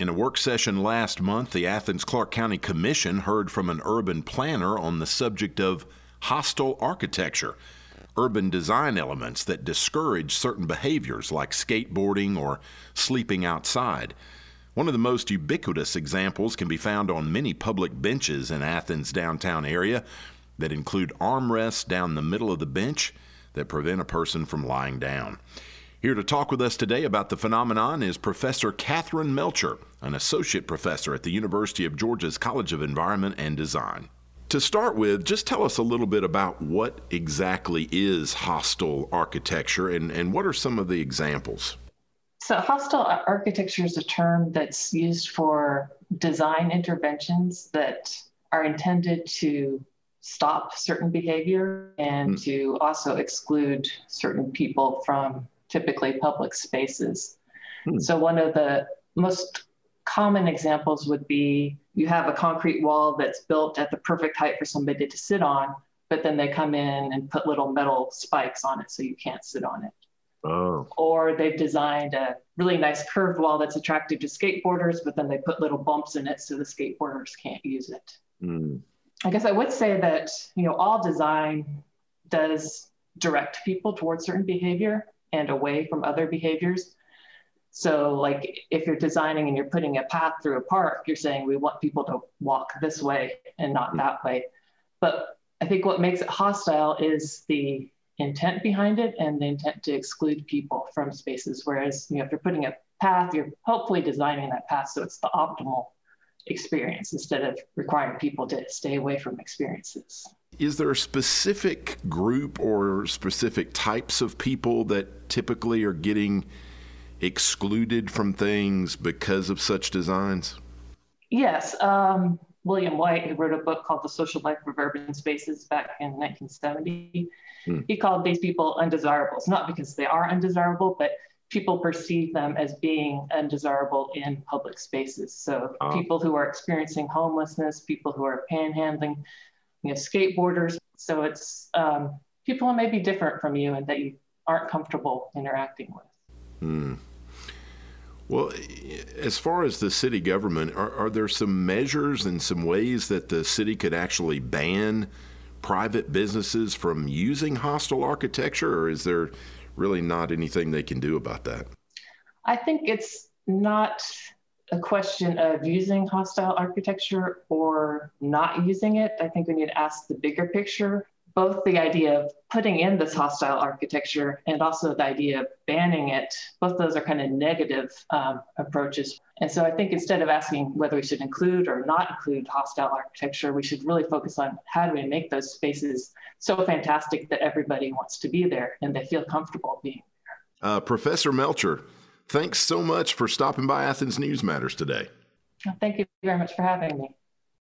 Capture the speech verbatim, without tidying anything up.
In a work session last month, the Athens-Clarke County Commission heard from an urban planner on the subject of hostile architecture, urban design elements that discourage certain behaviors like skateboarding or sleeping outside. One of the most ubiquitous examples can be found on many public benches in Athens' downtown area that include armrests down the middle of the bench that prevent a person from lying down. Here to talk with us today about the phenomenon is Professor Catherine Melcher, an associate professor at the University of Georgia's College of Environment and Design. To start with, just tell us a little bit about what exactly is hostile architecture and, and what are some of the examples? So hostile architecture is a term that's used for design interventions that are intended to stop certain behavior and mm. to also exclude certain people from typically public spaces. Hmm. So one of the most common examples would be you have a concrete wall that's built at the perfect height for somebody to sit on, but then they come in and put little metal spikes on it so you can't sit on it. Oh. Or they've designed a really nice curved wall that's attractive to skateboarders, but then they put little bumps in it so the skateboarders can't use it. Hmm. I guess I would say that, you know, all design does direct people towards certain behavior and away from other behaviors. So like if you're designing and you're putting a path through a park, you're saying we want people to walk this way and not that way. But I think what makes it hostile is the intent behind it and the intent to exclude people from spaces. Whereas, you know, if you're putting a path, you're hopefully designing that path so it's the optimal experience instead of requiring people to stay away from experiences. Is there a specific group or specific types of people that typically are getting excluded from things because of such designs? Yes. Um, William White, who wrote a book called The Social Life of Urban Spaces back in nineteen seventy, hmm. he called these people undesirables, not because they are undesirable, but people perceive them as being undesirable in public spaces. So oh. people who are experiencing homelessness, people who are panhandling, you know, skateboarders. So it's um, people who may be different from you and that you aren't comfortable interacting with. Hmm. Well, as far as the city government, are, are there some measures and some ways that the city could actually ban private businesses from using hostile architecture, or is there really not anything they can do about that? I think it's not a question of using hostile architecture or not using it. I think we need to ask the bigger picture, both the idea of putting in this hostile architecture and also the idea of banning it. Both those are kind of negative um, approaches. And so I think instead of asking whether we should include or not include hostile architecture, we should really focus on how do we make those spaces so fantastic that everybody wants to be there and they feel comfortable being there. Uh, Professor Melcher, thanks so much for stopping by Athens News Matters today. Thank you very much for having me.